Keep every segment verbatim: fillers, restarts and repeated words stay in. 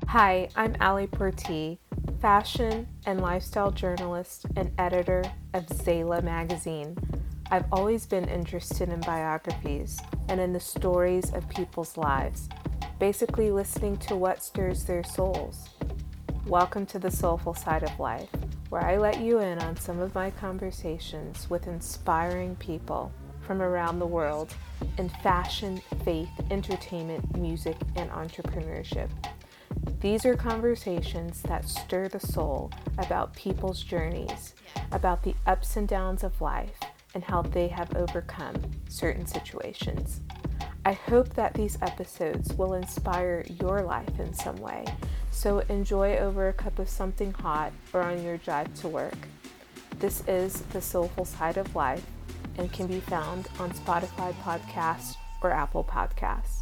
Hi, I'm Ali Porti, fashion and lifestyle journalist and editor of Zayla magazine. I've always been interested in biographies and in the stories of people's lives, basically listening to what stirs their souls. Welcome to the Soulful Side of Life, where I let you in on some of my conversations with inspiring people from around the world in fashion, faith, entertainment, music, and entrepreneurship. These are conversations that stir the soul about people's journeys, about the ups and downs of life, and how they have overcome certain situations. I hope that these episodes will inspire your life in some way, so enjoy over a cup of something hot or on your drive to work. This is The Soulful Side of Life and can be found on Spotify Podcasts or Apple Podcasts.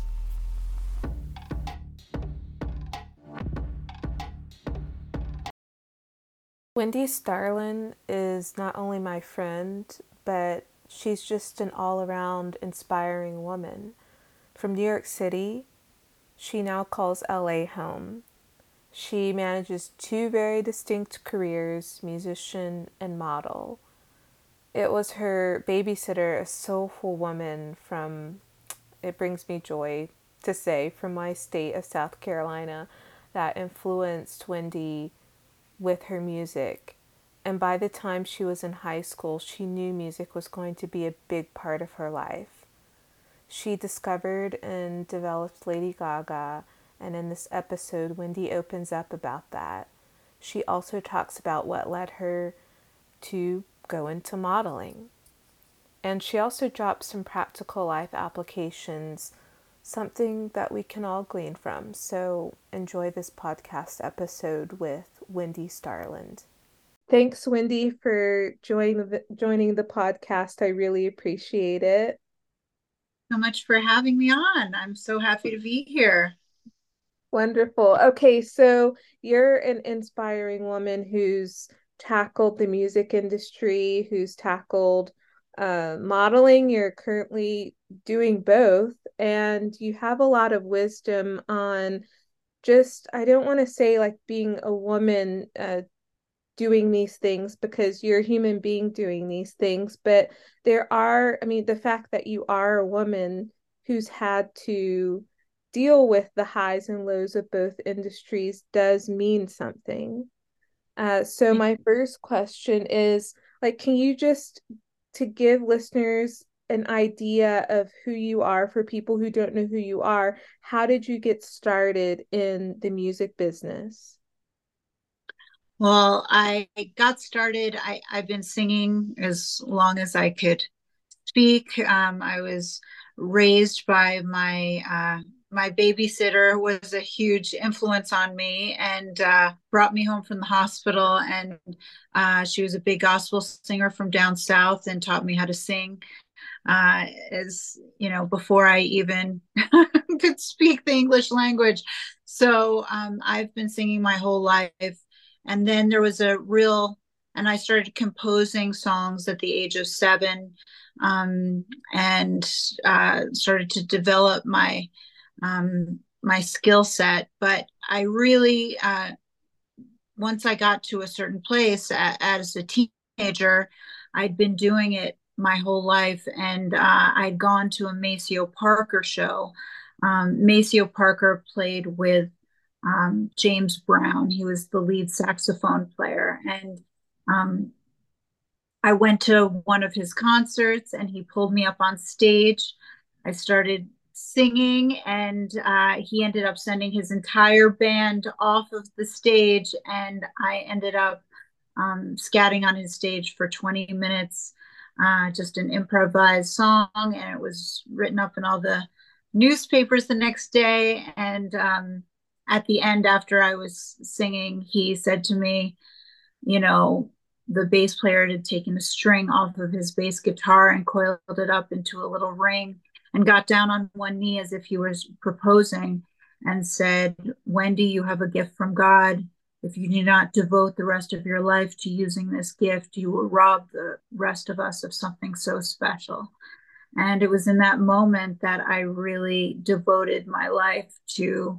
Wendy Starlin is not only my friend, but she's just an all around inspiring woman. From New York City, she now calls L A home. She manages two very distinct careers, musician and model. It was her babysitter, a soulful woman from, it brings me joy to say, from my state of South Carolina, that influenced Wendy with her music. And by the time she was in high school, she knew music was going to be a big part of her life. She discovered and developed Lady Gaga, and in this episode, Wendy opens up about that. She also talks about what led her to go into modeling. And she also drops some practical life applications, something that we can all glean from. So enjoy this podcast episode with Wendy Starland. Thanks, Wendy, for joining the, joining the podcast. I really appreciate it. So much for having me on. I'm so happy to be here. Wonderful. Okay, so you're an inspiring woman who's tackled the music industry, who's tackled uh, modeling. You're currently doing both, and you have a lot of wisdom on just, I don't want to say like being a woman uh, doing these things because you're a human being doing these things, but there are, I mean, the fact that you are a woman who's had to deal with the highs and lows of both industries does mean something. Uh, so my first question is like, can you just to give listeners an idea of who you are for people who don't know who you are, how did you get started in the music business? Well, I got started. I, I've been singing as long as I could speak. Um, I was raised by my uh, my babysitter was a huge influence on me and uh, brought me home from the hospital. And uh, she was a big gospel singer from down south and taught me how to sing. Uh, as you know, before I even could speak the English language. So um, I've been singing my whole life. And then there was a real, and I started composing songs at the age of seven, um, and uh, started to develop my um, my skill set. But I really, uh, once I got to a certain place a- as a teenager, I'd been doing it my whole life, and uh, I'd gone to a Maceo Parker show. Um, Maceo Parker played with um, James Brown. He was the lead saxophone player, and um, I went to one of his concerts, and he pulled me up on stage. I started singing, and uh, he ended up sending his entire band off of the stage, and I ended up um, scatting on his stage for twenty minutes, uh, just an improvised song, and it was written up in all the newspapers the next day. And um, at the end, after I was singing, he said to me, you know, the bass player had taken a string off of his bass guitar and coiled it up into a little ring and got down on one knee as if he was proposing and said, Wendy, you have a gift from God. If you do not devote the rest of your life to using this gift, you will rob the rest of us of something so special. And it was in that moment that I really devoted my life to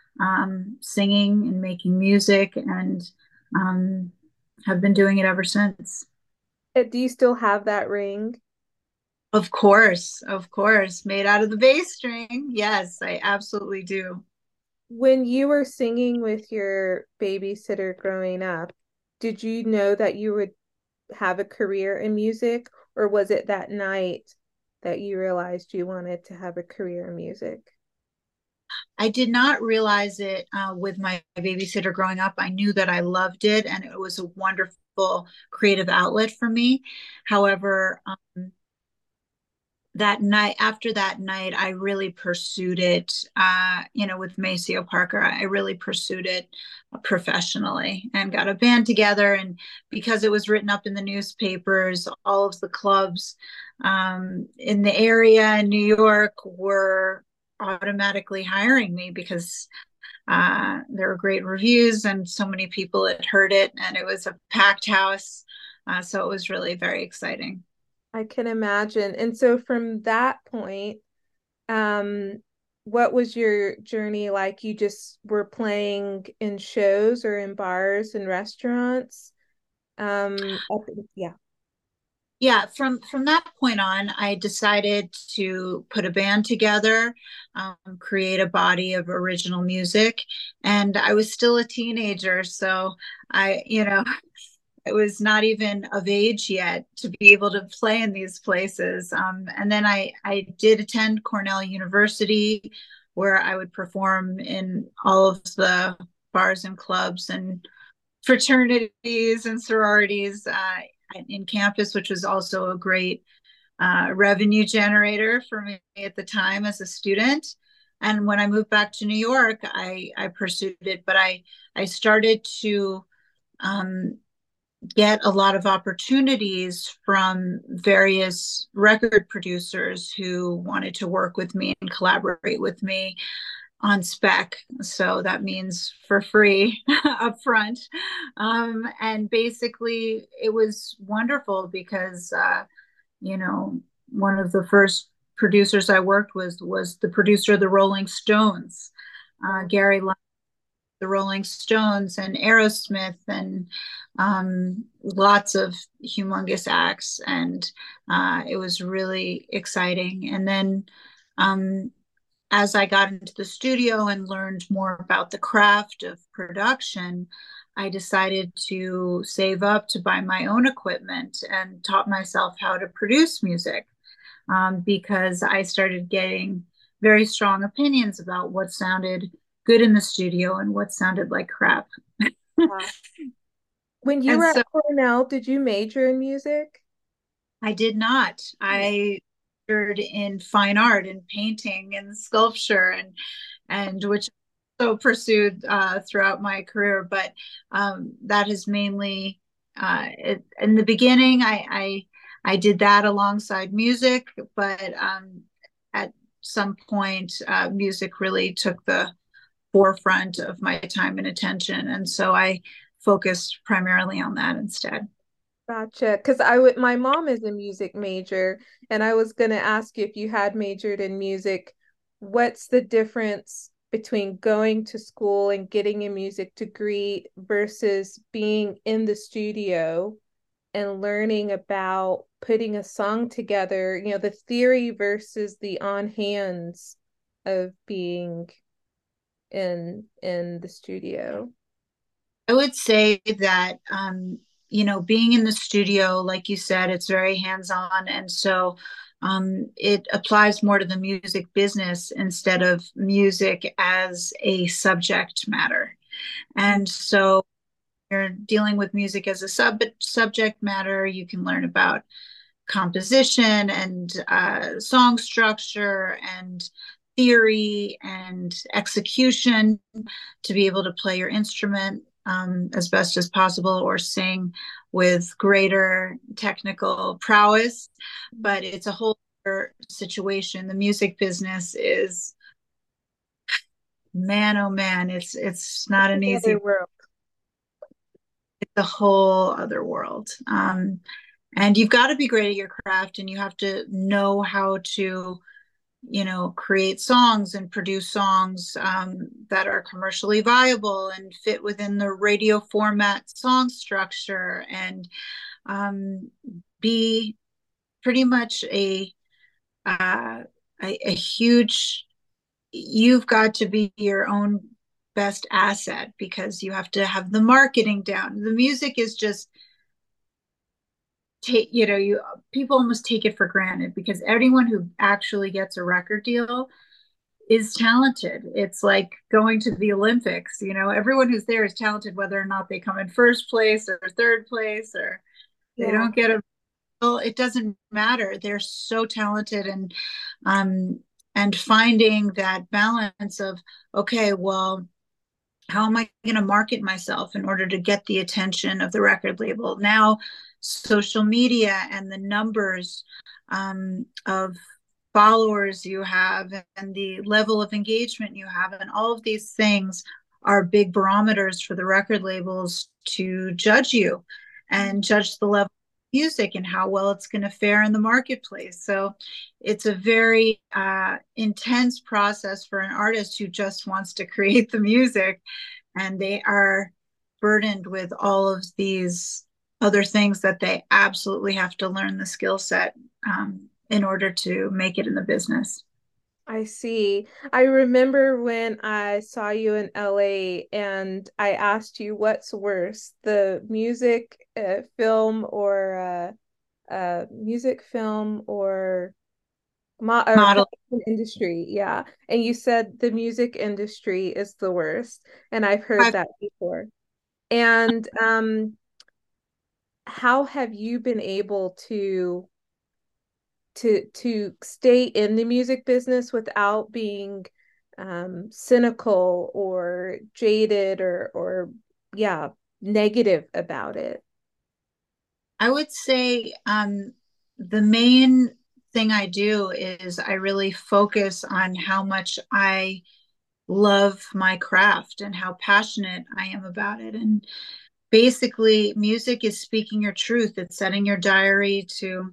um, singing and making music, and um, have been doing it ever since. Uh, Do you still have that ring? Of course, of course, made out of the bass string. Yes, I absolutely do. When you were singing with your babysitter growing up, did you know that you would have a career in music, or was it that night that you realized you wanted to have a career in music? I did not realize it uh, with my babysitter growing up. I knew that I loved it and it was a wonderful creative outlet for me. However, um, that night, after that night, I really pursued it, uh, you know, with Maceo Parker. I really pursued it professionally and got a band together. And because it was written up in the newspapers, all of the clubs um, in the area in New York were automatically hiring me because uh, there were great reviews and so many people had heard it, and it was a packed house. Uh, so it was really very exciting. I can imagine. And so from that point, um, what was your journey like? You just were playing in shows or in bars and restaurants? Um, up- yeah. Yeah, from from that point on, I decided to put a band together, um, create a body of original music, and I was still a teenager, so I, you know, I was not even of age yet to be able to play in these places. Um, and then I I did attend Cornell University, where I would perform in all of the bars and clubs and fraternities and sororities uh, in campus, which was also a great uh, revenue generator for me at the time as a student. And when I moved back to New York, I, I pursued it, but I, I started to um, get a lot of opportunities from various record producers who wanted to work with me and collaborate with me on spec. So that means for free up front. Um, and basically, it was wonderful because, uh, you know, one of the first producers I worked with was the producer of the Rolling Stones, uh, Gary Lyon, the Rolling Stones, and Aerosmith, and um, lots of humongous acts. And uh, it was really exciting. And then um, as I got into the studio and learned more about the craft of production, I decided to save up to buy my own equipment and taught myself how to produce music um, because I started getting very strong opinions about what sounded good in the studio and what sounded like crap. Wow. When you And were at so Cornell, did you major in music? I did not. I majored in fine art and painting and sculpture and and which I so pursued uh, throughout my career. But um, that is mainly uh, it, in the beginning. I, I I did that alongside music, but um, at some point, uh, music really took the forefront of my time and attention, and so I focused primarily on that instead. Gotcha. Because I would, my mom is a music major, and I was gonna ask you if you had majored in music, what's the difference between going to school and getting a music degree versus being in the studio and learning about putting a song together, you know, the theory versus the on hands of being in in the studio. I would say that, um, you know, being in the studio, like you said, it's very hands on. And so um, it applies more to the music business instead of music as a subject matter. And so you're dealing with music as a sub subject matter. You can learn about composition and uh, song structure and theory and execution to be able to play your instrument um, as best as possible or sing with greater technical prowess. But it's a whole other situation. The music business is, man, oh man, it's it's not an Another easy, world. it's a whole other world. Um, and you've got to be great at your craft and you have to know how to you know, create songs and produce songs um, that are commercially viable and fit within the radio format song structure, and um, be pretty much a, uh, a a huge. You've got to be your own best asset because you have to have the marketing down. The music is just take, you know, you people almost take it for granted because anyone who actually gets a record deal is talented. It's like going to the Olympics, you know, everyone who's there is talented, whether or not they come in first place or third place or they Yeah. don't get a, well, it doesn't matter. They're so talented. And um and finding that balance of, okay, well, how am I going to market myself in order to get the attention of the record label? Now, social media and the numbers um, of followers you have and the level of engagement you have, and all of these things are big barometers for the record labels to judge you and judge the level of music and how well it's going to fare in the marketplace. So it's a very uh, intense process for an artist who just wants to create the music, and they are burdened with all of these other things that they absolutely have to learn the skill set um, in order to make it in the business. I see. I remember when I saw you in L A and I asked you what's worse, the music, uh, film, or uh, uh, music, film, or mo or Model. fashion industry. Yeah. And you said the music industry is the worst. And I've heard I've, that before. And um, how have you been able to to to stay in the music business without being um, cynical or jaded or or yeah, negative about it? I would say um, the main thing I do is I really focus on how much I love my craft and how passionate I am about it. And basically, music is speaking your truth. It's setting your diary to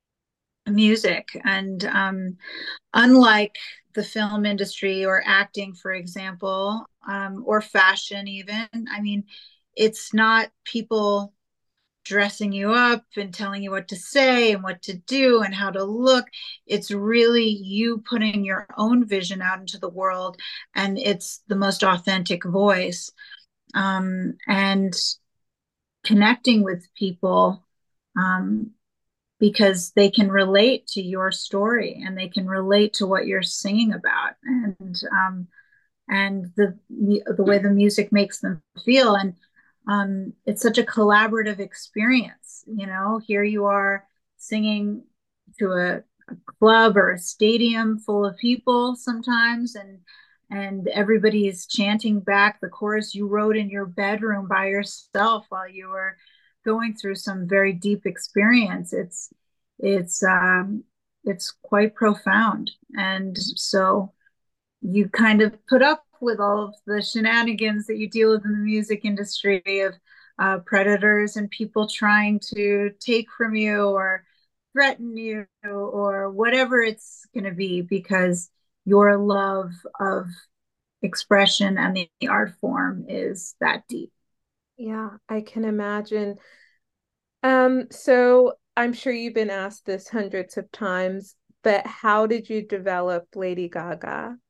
music. And um, unlike the film industry or acting, for example, um, or fashion, even, I mean, it's not people dressing you up and telling you what to say and what to do and how to look. It's really you putting your own vision out into the world, and it's the most authentic voice. Um, and connecting with people um, because they can relate to your story and they can relate to what you're singing about, and um, and the the way the music makes them feel. And um, it's such a collaborative experience. You know, here you are singing to a, a club or a stadium full of people sometimes, and and everybody is chanting back the chorus you wrote in your bedroom by yourself while you were going through some very deep experience. It's it's um, it's quite profound, and so you kind of put up with all of the shenanigans that you deal with in the music industry of uh, predators and people trying to take from you or threaten you or whatever it's going to be, because your love of expression and the, the art form is that deep. Yeah, I can imagine. Um, so I'm sure you've been asked this hundreds of times, but how did you develop Lady Gaga?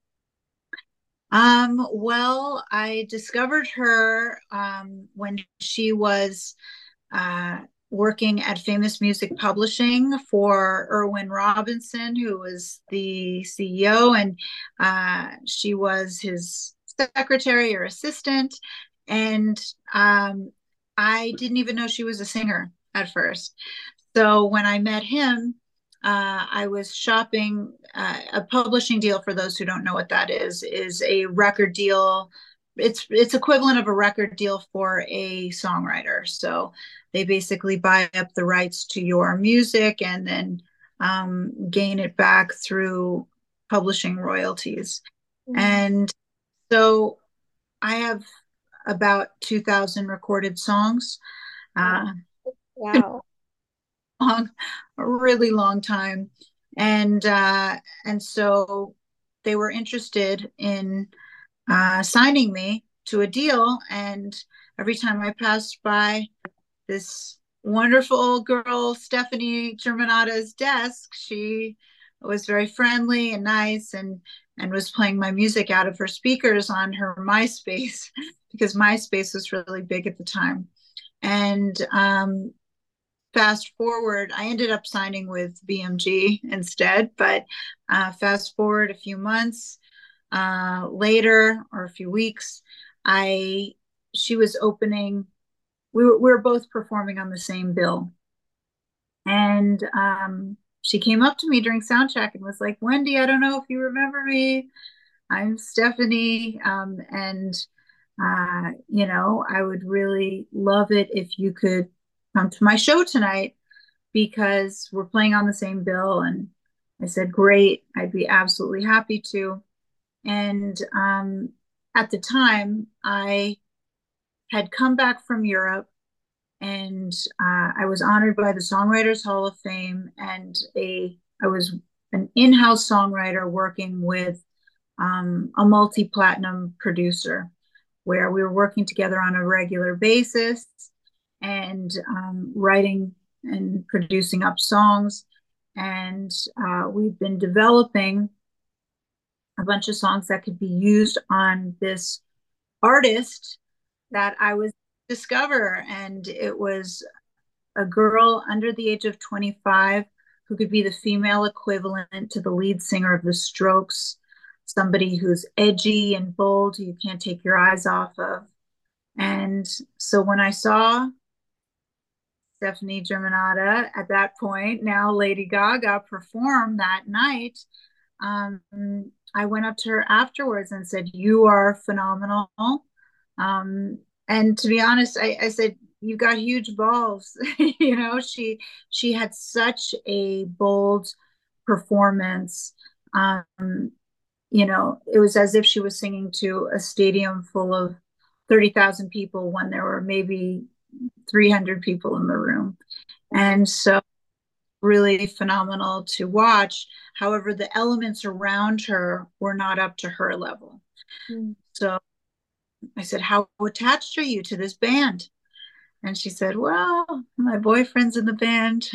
Um, well, I discovered her um, when she was uh, working at Famous Music Publishing for Irwin Robinson, who was the C E O, and uh, she was his secretary or assistant. And um, I didn't even know she was a singer at first. So when I met him, uh, I was shopping. Uh, a publishing deal, for those who don't know what that is, is a record deal. It's it's equivalent of a record deal for a songwriter. So they basically buy up the rights to your music and then um, gain it back through publishing royalties. Mm. And so I have about two thousand recorded songs. Oh, Uh, wow. long, a really long time. And uh, and so they were interested in uh, signing me to a deal. And every time I passed by this wonderful girl, Stephanie Germanata's desk, she was very friendly and nice, and and was playing my music out of her speakers on her MySpace because MySpace was really big at the time. And um, fast forward, I ended up signing with B M G instead, but uh, fast forward a few months uh, later or a few weeks, I she was opening. We were, we were both performing on the same bill, and um, she came up to me during sound check and was like, "Wendy, I don't know if you remember me. I'm Stephanie, um, and uh, you know, I would really love it if you could come to my show tonight because we're playing on the same bill." And I said, "Great, I'd be absolutely happy to." And um, at the time, I had come back from Europe, and uh, I was honored by the Songwriters Hall of Fame, and a I was an in-house songwriter working with um, a multi-platinum producer, where we were working together on a regular basis and um, writing and producing up songs. And uh, we've been developing a bunch of songs that could be used on this artist that I was discover. And it was a girl under the age of twenty-five who could be the female equivalent to the lead singer of the Strokes, somebody who's edgy and bold, who you can't take your eyes off of. And so when I saw Stephanie Germanata at that point, now Lady Gaga, perform that night, um, I went up to her afterwards and said, "You are phenomenal." Um, and to be honest, I, I said, "You got huge balls." you know, she she had such a bold performance. Um, you know, it was as if she was singing to a stadium full of thirty thousand people when there were maybe three hundred people in the room. And so really phenomenal to watch. However, the elements around her were not up to her level. Mm. So I said, "How attached are you to this band?" And she said, "Well, my boyfriend's in the band."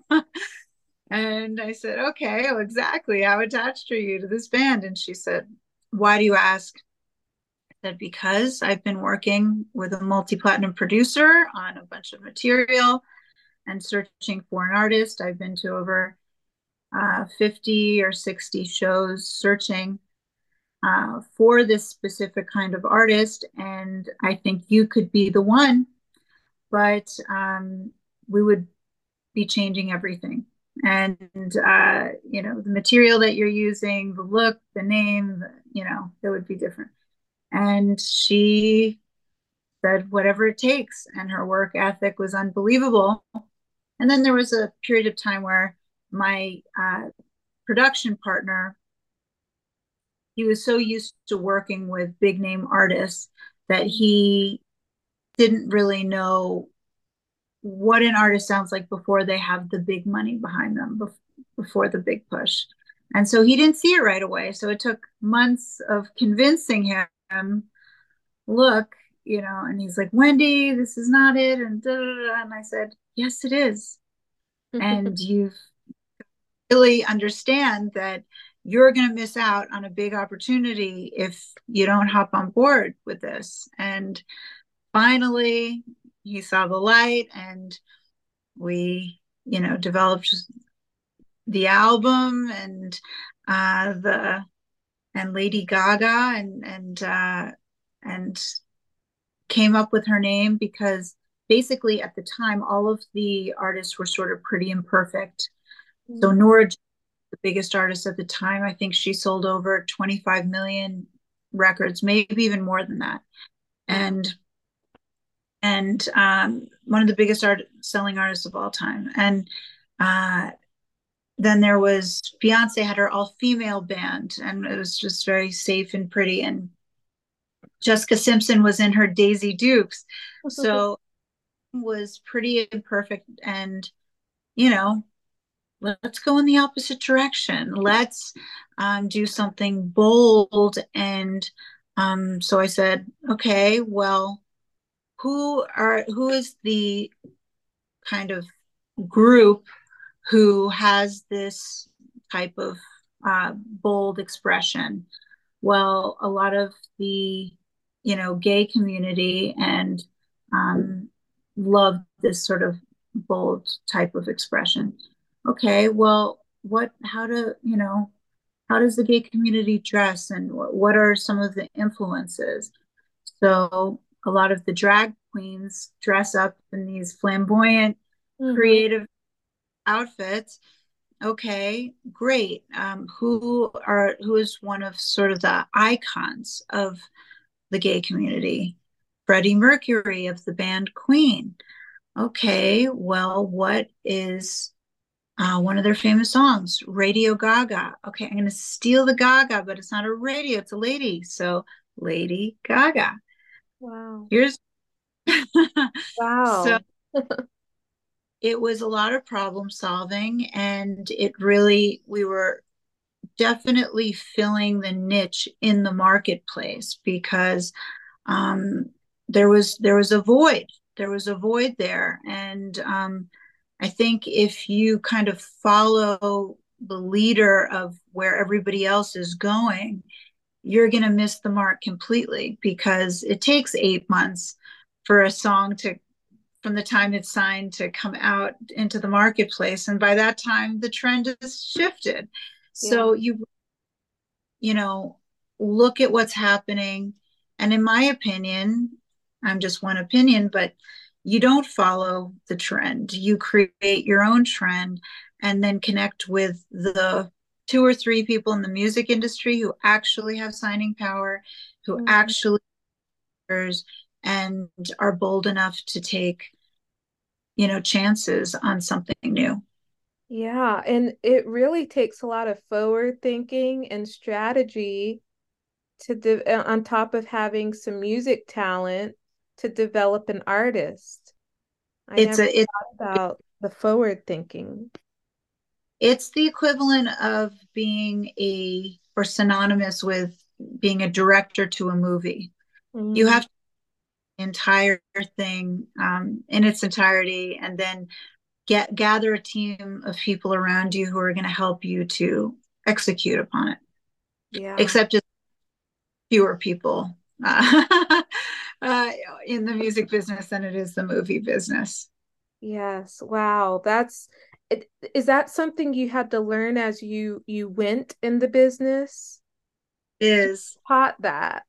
And I said, "Okay, well, exactly. How attached are you to this band?" And she said, "Why do you ask?" I said, "Because I've been working with a multi-platinum producer on a bunch of material and searching for an artist. I've been to over uh, fifty or sixty shows searching uh, for this specific kind of artist. And I think you could be the one, but um, we would be changing everything. And, uh, you know, the material that you're using, the look, the name, the, you know, it would be different." And she said, "Whatever it takes." And her work ethic was unbelievable. And then there was a period of time where my uh, production partner, he was so used to working with big name artists that he didn't really know what an artist sounds like before they have the big money behind them, before the big push. And so he didn't see it right away. So it took months of convincing him, "Look, you know," and he's like, "Wendy, this is not it." And, da, da, da. And I said, "Yes, it is." And you really understand that you're going to miss out on a big opportunity if you don't hop on board with this. And finally, he saw the light, and we, you know, developed the album and uh, the and Lady Gaga, and and uh, and came up with her name because basically at the time all of the artists were sort of pretty imperfect. So Nora, the biggest artist at the time, I think she sold over twenty-five million records, maybe even more than that. And and um, one of the biggest art selling artists of all time. And uh, then there was Beyonce had her all female band, and it was just very safe and pretty. And Jessica Simpson was in her Daisy Dukes, so it was pretty imperfect. And you know, let's go in the opposite direction. Let's um, do something bold. And um, so I said, okay, well, who are who is the kind of group who has this type of uh, bold expression? Well, a lot of the, you know, gay community and um, love this sort of bold type of expression. Okay, well, what, how do, you know, how does the gay community dress and what are some of the influences? So a lot of the drag queens dress up in these flamboyant, Mm-hmm. creative outfits. Okay, great. Um, who are who is one of sort of the icons of the gay community? Freddie Mercury of the band Queen. Okay, well, what is uh, one of their famous songs? Radio Gaga. Okay, I'm going to steal the Gaga, but it's not a radio, it's a lady. So Lady Gaga. Wow. Here's so Wow. it was a lot of problem solving, and it really, we were definitely filling the niche in the marketplace because um, there was there was a void. There was a void there, and um, I think if you kind of follow the leader of where everybody else is going, you're going to miss the mark completely because it takes eight months for a song to from the time it's signed to come out into the marketplace, and by that time the trend has shifted. Yeah. So you you know, look at what's happening. And in my opinion, I'm just one opinion, but you don't follow the trend. You create your own trend and then connect with the two or three people in the music industry who actually have signing power, who Mhm. actually and are bold enough to take, you know, chances on something new. Yeah, and it really takes a lot of forward thinking and strategy to de uh, on top of having some music talent to develop an artist. I It's never a it, thought about the forward thinking. it's the equivalent of being a or synonymous with being a director to a movie. You Mm, have the entire thing um, in its entirety, and then get gather a team of people around you who are going to help you to execute upon it. yeah. Except it's fewer people uh, uh, in the music business than it is the movie business. Yes. Wow. That's it, is that something you had to learn as you you went in the business? Is Taught that.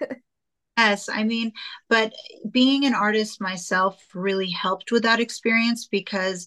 Yes, I mean, but being an artist myself really helped with that experience because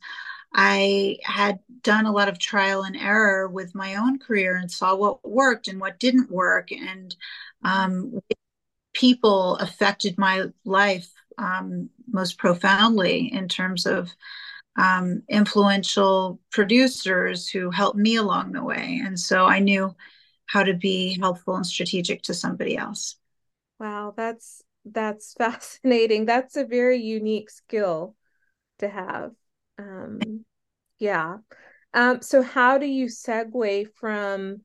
I had done a lot of trial and error with my own career and saw what worked and what didn't work. And um, people affected my life um, most profoundly in terms of um, influential producers who helped me along the way. And so I knew how to be helpful and strategic to somebody else. Wow, that's that's fascinating. That's a very unique skill to have. Um, yeah. Um, so how do you segue from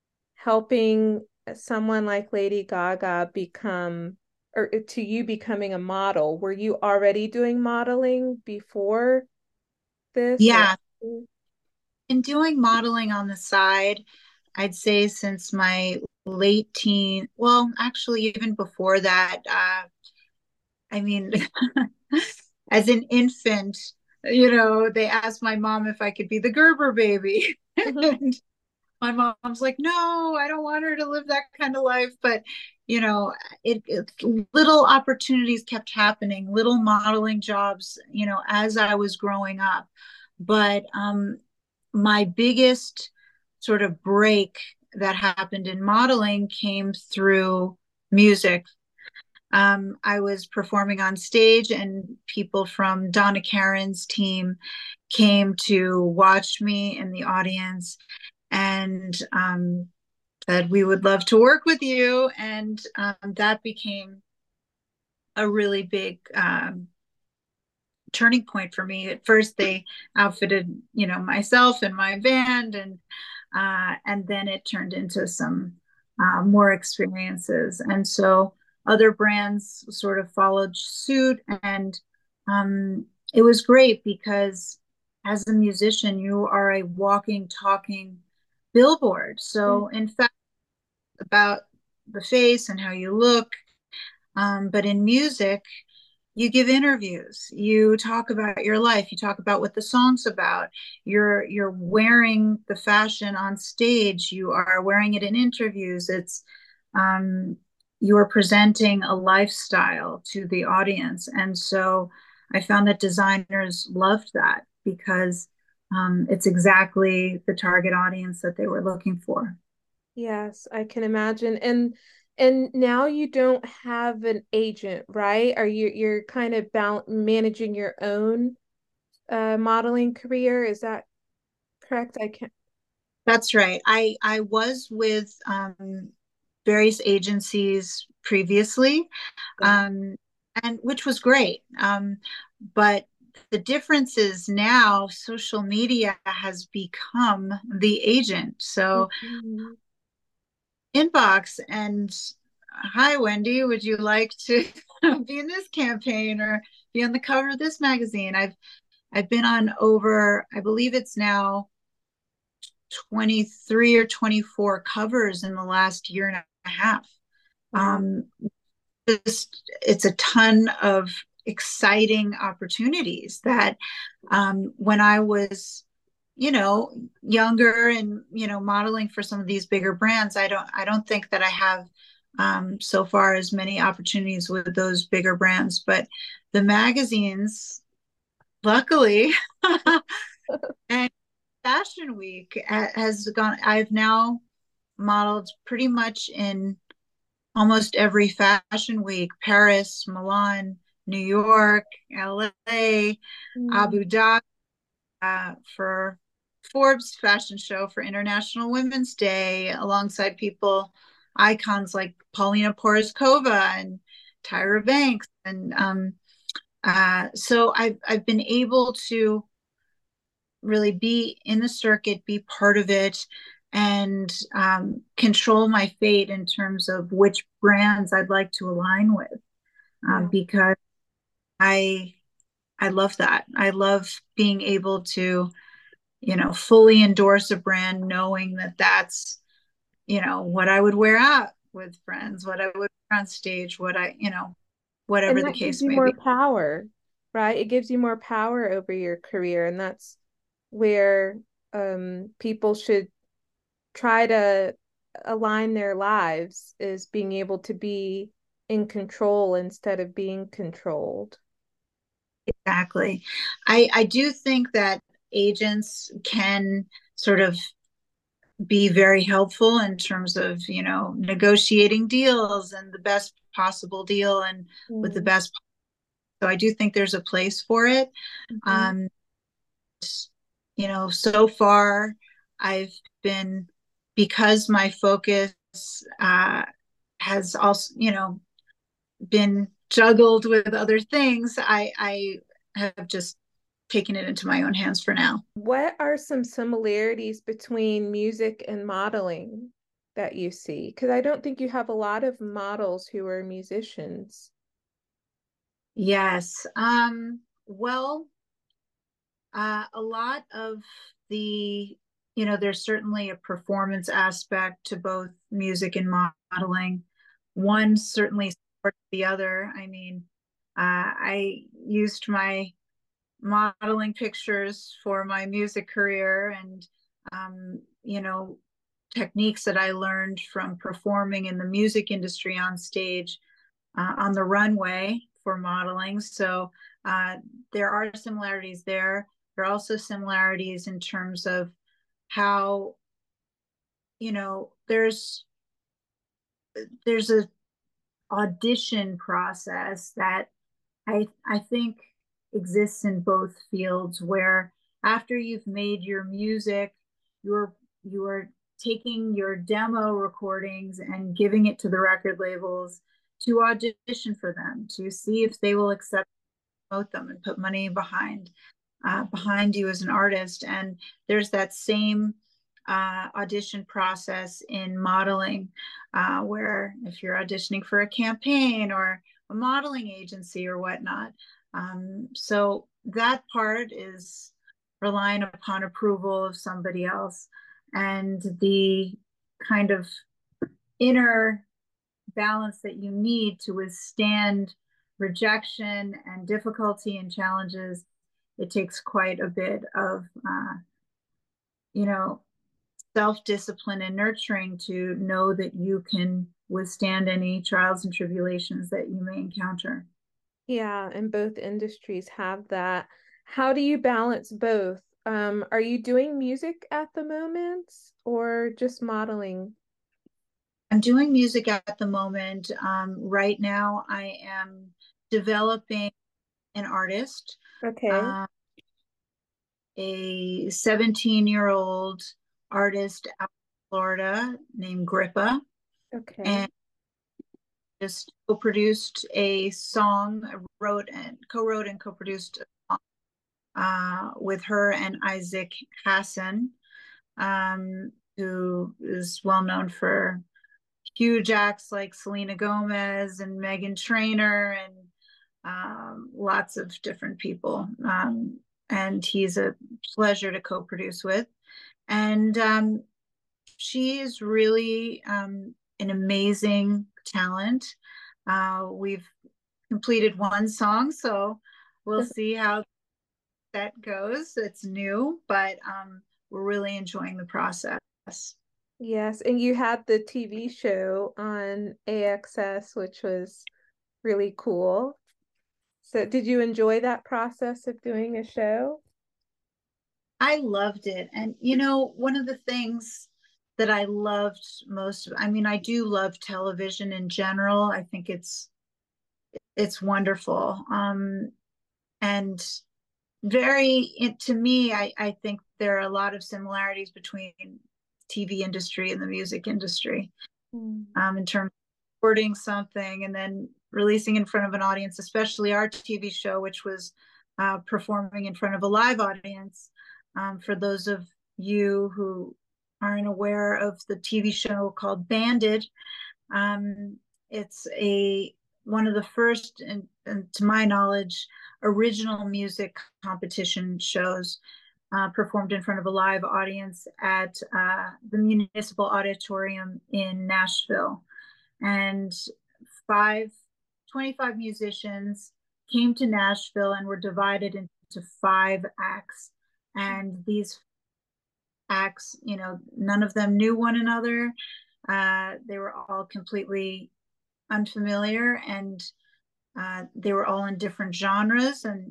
helping someone like Lady Gaga become, or to you becoming a model? Were you already doing modeling before this, or? Yeah, been doing modeling on the side, I'd say since my late teen. Well, actually, even before that. Uh, I mean, as an infant, you know, they asked my mom if I could be the Gerber baby. Mhm. And my mom's like, no, I don't want her to live that kind of life. But, you know, it, it little opportunities kept happening, little modeling jobs, you know, as I was growing up. But um, my biggest sort of break that happened in modeling came through music. Um, I was performing on stage, and people from Donna Karen's team came to watch me in the audience and um, said, we would love to work with you. And um, that became a really big um, turning point for me. At first, they outfitted, you know, myself and my band, and uh, and then it turned into some uh, more experiences. And so other brands sort of followed suit, and um, it was great because as a musician, you are a walking, talking billboard. So in fact, about the face and how you look, um, but in music, you give interviews, you talk about your life, you talk about what the song's about, you're you're wearing the fashion on stage, you are wearing it in interviews. It's um, you are presenting a lifestyle to the audience. And so I found that designers loved that because um, it's exactly the target audience that they were looking for. Yes, I can imagine. And and now you don't have an agent, right? Are you you're kind of bal managing your own uh modeling career? Is that correct? I can't. That's right. I I was with um, various agencies previously, um, and which was great. Um, but the difference is now social media has become the agent. So Mhm. inbox and hi Wendy, would you like to be in this campaign or be on the cover of this magazine? I've I've been on over, I believe it's now twenty-three or twenty-four covers in the last year and a half. Wow. Um, just it's a ton of exciting opportunities that um, when I was, you know, younger and you know modeling for some of these bigger brands, I don't I don't think that I have um, so far as many opportunities with those bigger brands, but the magazines, luckily, and Fashion Week has gone. I've now modeled pretty much in almost every fashion week: Paris, Milan, New York, L A, Mm. Abu Dhabi, uh, for Forbes fashion show for International Women's Day, alongside people, icons like Paulina Porizkova and Tyra Banks. And um, uh, so I've, I've been able to really be in the circuit, be part of it, and um, control my fate in terms of which brands I'd like to align with, um, Yeah. because I I love that. I love being able to, you know, fully endorse a brand, knowing that that's, you know, what I would wear out with friends, what I would wear on stage, what I, you know, whatever And the that gives case you may more be. power, right? It gives you more power over your career, and that's where um people should try to align their lives, is being able to be in control instead of being controlled. Exactly. I I do think that agents can sort of be very helpful in terms of, you know, negotiating deals and the best possible deal and with the Mm. best. So I do think there's a place for it. Mhm. Um, you know, so far I've been, because my focus uh, has also, you know, been juggled with other things. I I have just taken it into my own hands for now. What are some similarities between music and modeling that you see? Because I don't think you have a lot of models who are musicians. Yes. Um, well, uh, a lot of the, you know, there's certainly a performance aspect to both music and modeling. One certainly supports the other. I mean, uh, I used my modeling pictures for my music career, and um, you know, techniques that I learned from performing in the music industry on stage, uh, on the runway for modeling. So uh, there are similarities there. There are also similarities in terms of how, you know, there's there's a audition process that I I think exists in both fields, where after you've made your music, you're you're taking your demo recordings and giving it to the record labels to audition for them, to see if they will accept. promote them and put money behind uh, behind you as an artist. And there's that same uh, audition process in modeling, uh, where if you're auditioning for a campaign or a modeling agency or whatnot. Um, so that part is relying upon approval of somebody else, and the kind of inner balance that you need to withstand rejection and difficulty and challenges. It takes quite a bit of, uh, you know, self discipline and nurturing to know that you can withstand any trials and tribulations that you may encounter. Yeah, and both industries have that. How do you balance both? Um, are you doing music at the moment or just modeling? I'm doing music at the moment. Um, right now, I am developing an artist, Okay, uh, a seventeen year old artist out of Florida named Grippa, okay, and just co-produced a song, wrote and co-wrote and co-produced uh, with her and Isaac Hassan, um, who is well known for huge acts like Selena Gomez and Megan Trainor and um, lots of different people. Um, and he's a pleasure to co-produce with. And um, she is really um, an amazing talent. Uh, we've completed one song, so we'll see how that goes. It's new, but um, we're really enjoying the process. yes, and you had the T V show on A X S, which was really cool. So, did you enjoy that process of doing a show? I loved it. And, you know, one of the things that I loved most, I mean, I do love television in general. I think it's it's wonderful. Um, and very, it, to me, I, I think there are a lot of similarities between T V industry and the music industry, Mm. um, in terms of recording something and then releasing in front of an audience, especially our T V show, which was uh, performing in front of a live audience. Um, for those of you who aren't aware of the T V show called Banded, um, it's a one of the first, and, and to my knowledge, original music competition shows uh, performed in front of a live audience at uh, the Municipal Auditorium in Nashville. And five, twenty-five musicians came to Nashville and were divided into five acts. And these acts, you know, none of them knew one another. Uh, they were all completely unfamiliar, and uh, they were all in different genres. And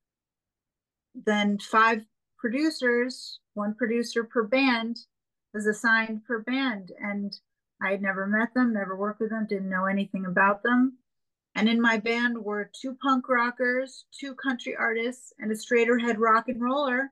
then five producers, one producer per band, was assigned per band. And I had never met them, never worked with them, didn't know anything about them. And in my band were two punk rockers, two country artists, and a straighter head rock and roller.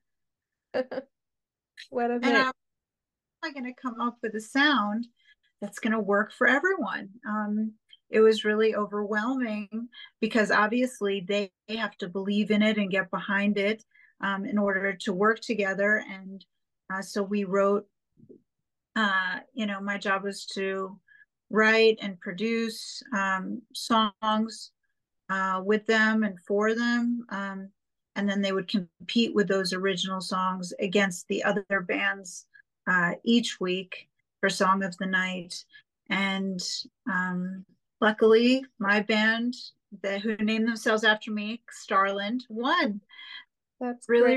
What a And mix. I'm like going to come up with a sound that's going to work for everyone. Um, it was really overwhelming because obviously they have to believe in it and get behind it, um, in order to work together. And uh, so we wrote, uh, you know, my job was to write and produce um, songs uh, with them and for them. Um, and then they would compete with those original songs against the other bands uh, each week for Song of the Night. And um, luckily, my band, the, who named themselves after me, Starland, won. That's great. Really,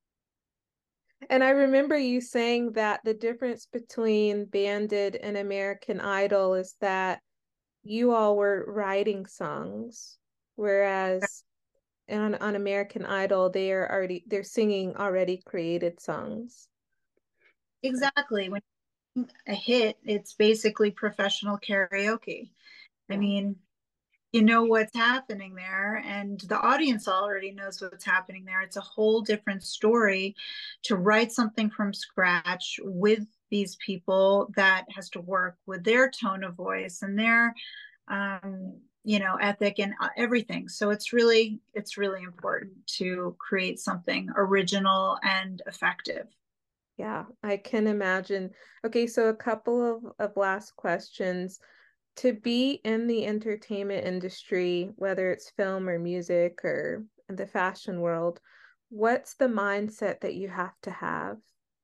And I remember you saying that the difference between Bandit and American Idol is that you all were writing songs, whereas on, on American Idol, they are already they're singing already created songs. exactly. When a hit, it's basically professional karaoke. I Yeah. mean, you know what's happening there, and the audience already knows what's happening there. It's a whole different story to write something from scratch with these people that has to work with their tone of voice and their um, you know, ethic and uh, everything. So it's really, it's really important to create something original and effective. Yeah, I can imagine. Okay, so a couple of, of last questions. To be in the entertainment industry, whether it's film or music or the fashion world, what's the mindset that you have to have?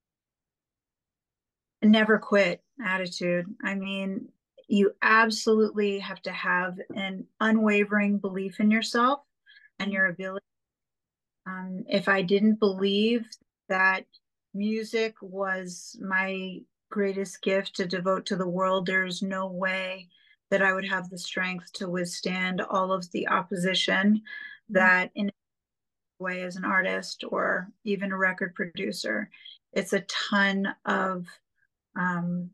Never quit attitude. I mean, you absolutely have to have an unwavering belief in yourself and Mm. your ability. Um, if I didn't believe that music was my greatest gift to devote to the world, there's no way that I would have the strength to withstand all of the opposition Mm. that in a way as an artist or even a record producer. It's a ton of um,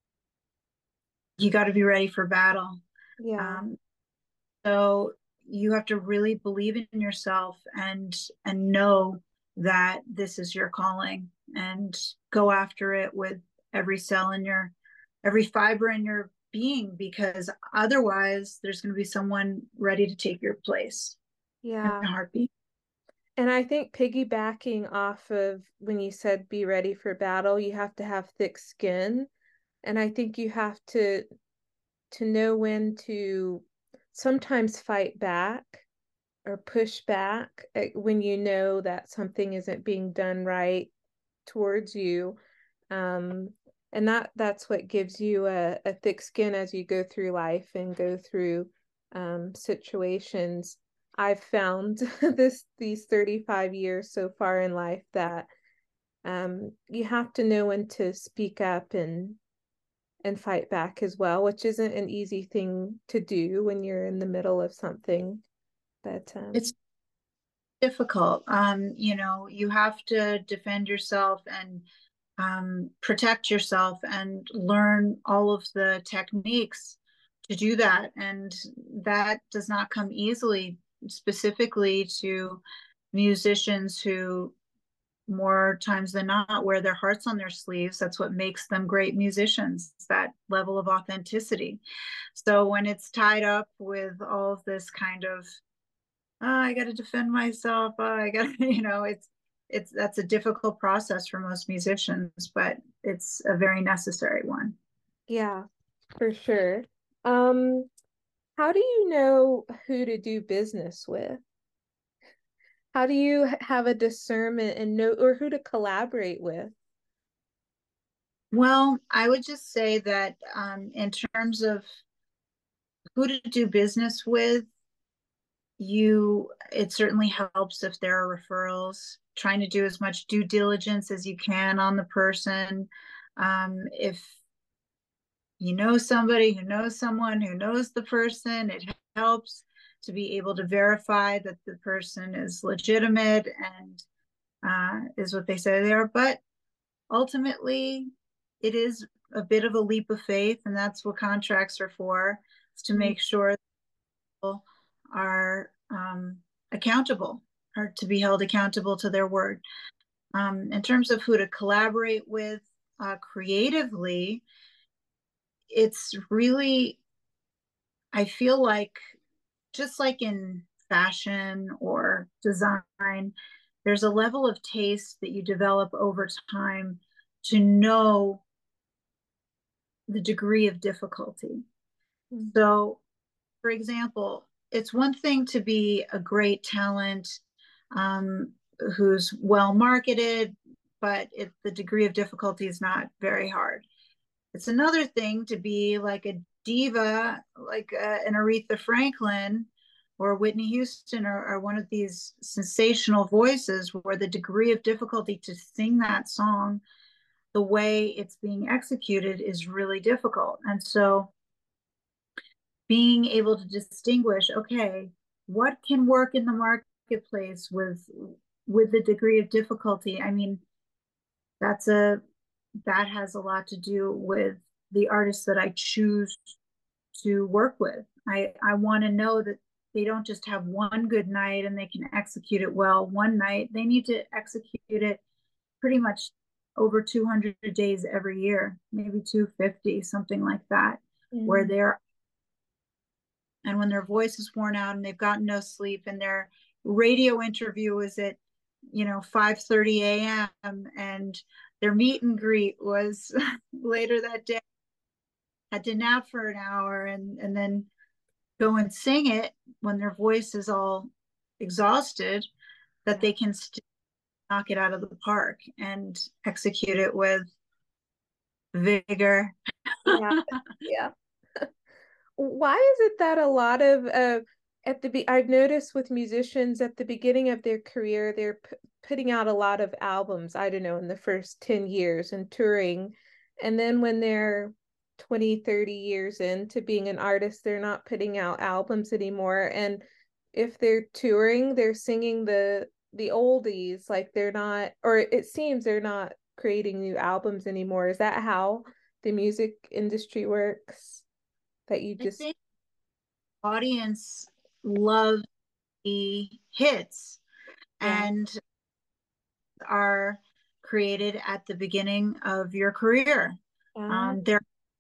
you got to be ready for battle. Yeah, Um, so you have to really believe in yourself and and know that this is your calling and go after it with every cell in your every fiber in your being, because otherwise there's going to be someone ready to take your place in a yeah. heartbeat. And I think piggybacking off of when you said be ready for battle, you have to have thick skin. And I think you have to to know when to sometimes fight back or push back eh, when you know that something isn't being done right towards you. Um, and that that's what gives you a, a thick skin as you go through life and go through um, situations. I've found this these thirty-five years so far in life that um, you have to know when to speak up and and fight back as well, which isn't an easy thing to do when you're in the middle of something. But It's um, difficult. Um, you know, you have to defend yourself and um, protect yourself and learn all of the techniques to do that. And that does not come easily, specifically to musicians who more times than not wear their hearts on their sleeves. That's what makes them great musicians, that level of authenticity. So when it's tied up with all of this kind of oh, I got to defend myself. Oh, I got to, you know, it's it's that's a difficult process for most musicians, but it's a very necessary one. yeah, for sure. Um, how do you know who to do business with? How do you have a discernment and know or who to collaborate with? Well, I would just say that um, in terms of who to do business with, you it certainly helps if there are referrals. Trying to do as much due diligence as you can on the person. Um, if you know somebody who knows someone who knows the person, it helps to be able to verify that the person is legitimate and uh, is what they say they are. But ultimately, it is a bit of a leap of faith, and that's what contracts are for, is to Mm. make sure that people are um, accountable, or to be held accountable to their word. Um, in terms of who to collaborate with uh, creatively, it's really, I feel like just like in fashion or design, there's a level of taste that you develop over time to know the degree of difficulty. Mm. So, for example, it's one thing to be a great talent um, who's well marketed, but it, the degree of difficulty is not very hard. It's another thing to be like a diva, like uh, an Aretha Franklin or Whitney Houston, or, or one of these sensational voices where the degree of difficulty to sing that song the way it's being executed is really difficult. And so being able to distinguish, okay, what can work in the marketplace with with the degree of difficulty? I mean, that's a that has a lot to do with the artists that I choose to work with. I, I want to know that they don't just have one good night and they can execute it well one night. They need to execute it pretty much over two hundred days every year, maybe two hundred fifty, something like that, where Mm. they're and when their voice is worn out and they've gotten no sleep and their radio interview is at, you know, five thirty a.m. and their meet and greet was later that day, had to nap for an hour and and then go and sing it when their voice is all exhausted, that Yeah. they can st- knock it out of the park and execute it with vigor. Yeah. Yeah. Why is it that a lot of uh, at the be I've noticed with musicians at the beginning of their career, they're p putting out a lot of albums, I don't know, in the first ten years and touring. And then when they're twenty, thirty years into being an artist, they're not putting out albums anymore. And if they're touring, they're singing the the oldies, like they're not, or it seems they're not creating new albums anymore. Is that how the music industry works? That you I just think audience love the hits yeah. and are created at the beginning of your career. Uh, Um, they're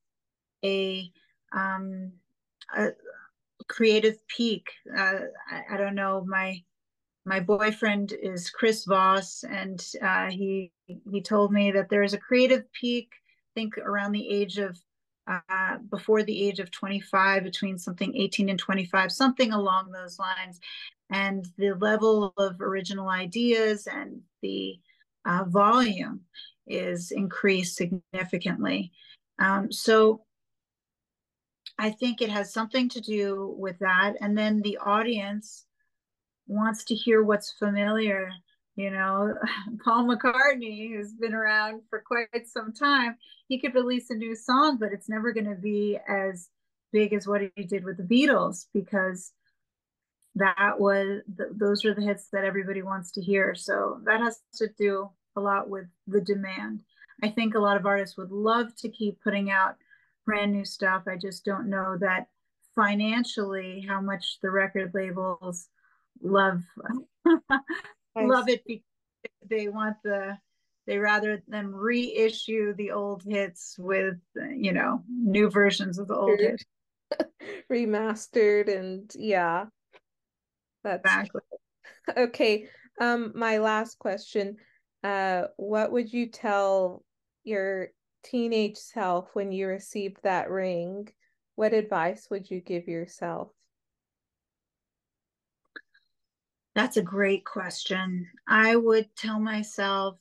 a, um, a creative peak. Uh, I, I don't know. My my boyfriend is Chris Voss, and uh, he he told me that there is a creative peak. I think around the age of uh, before the age of twenty-five, between something eighteen and twenty-five, something along those lines. And the level of original ideas and the uh, volume is increased significantly. Um, so I think it has something to do with that. And then the audience wants to hear what's familiar. You know, Paul McCartney, who's been around for quite some time, he could release a new song, but it's never going to be as big as what he did with the Beatles because that was th- those are the hits that everybody wants to hear. So that has to do a lot with the demand. I think a lot of artists would love to keep putting out brand new stuff. I just don't know that financially how much the record labels love I love see. it because they want the they rather than reissue the old hits with you know new versions of the old hits. Remastered and yeah, that's Exactly. okay. Um, my last question. Uh, what would you tell your teenage self when you received that ring? What advice would you give yourself? That's a great question. I would tell myself,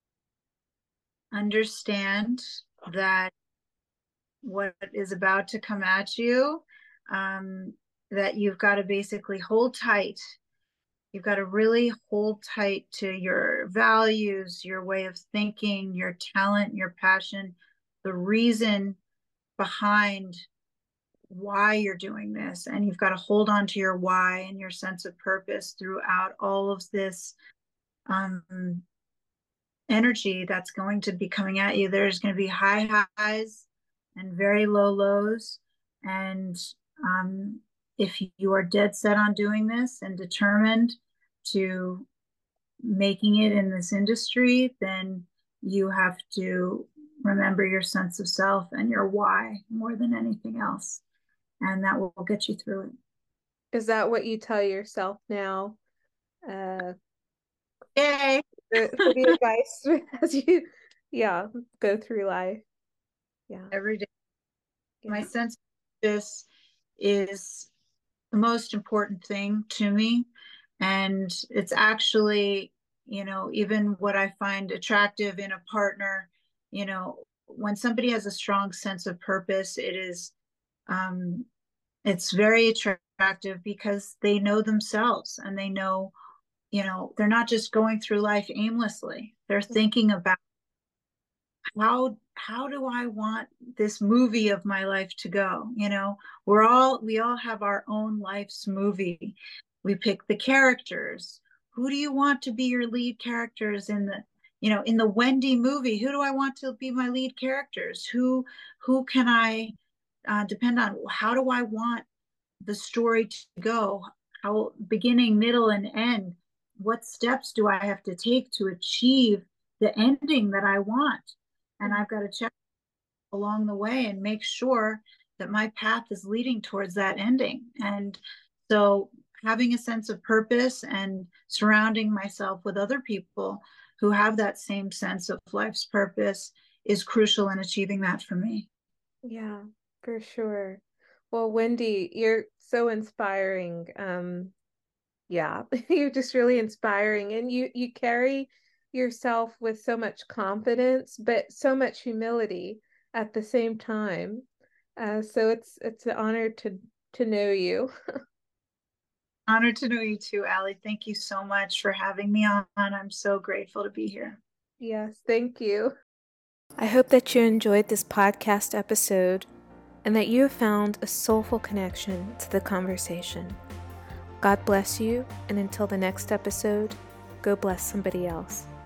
understand that what is about to come at you, um, that you've got to basically hold tight. You've got to really hold tight to your values, your way of thinking, your talent, your passion, the reason behind why you're doing this. And you've got to hold on to your why and your sense of purpose throughout all of this um, energy that's going to be coming at you. There's going to be high highs and very low lows. And um, if you are dead set on doing this and determined to making it in this industry, then you have to remember your sense of self and your why more than anything else. And that will get you through it. Is that what you tell yourself now? Uh, Yay! for, for the advice as you, yeah, go through life. Yeah, Every day. My yeah. sense of this is the most important thing to me. And it's actually, you know, even what I find attractive in a partner, you know, when somebody has a strong sense of purpose, it is, um, it's very attractive because they know themselves and they know, you know, they're not just going through life aimlessly. They're thinking about how how do I want this movie of my life to go? You know, we're all we all have our own life's movie. We pick the characters. Who do you want to be your lead characters in the you know in the Wendy movie? Who do I want to be my lead characters? Who who can I uh, depend on? How do I want the story to go? How beginning, middle, and end? What steps do I have to take to achieve the ending that I want? And I've got to check along the way and make sure that my path is leading towards that ending. And so having a sense of purpose and surrounding myself with other people who have that same sense of life's purpose is crucial in achieving that for me. Yeah, for sure. Well, Wendy, you're so inspiring. Um, yeah, you're just really inspiring, and you you carry yourself with so much confidence, but so much humility at the same time. Uh, so it's it's an honor to to know you. Honored to know you too, Allie. Thank you so much for having me on. I'm so grateful to be here. Yes, thank you. I hope that you enjoyed this podcast episode and that you have found a soulful connection to the conversation. God bless you, and until the next episode, go bless somebody else.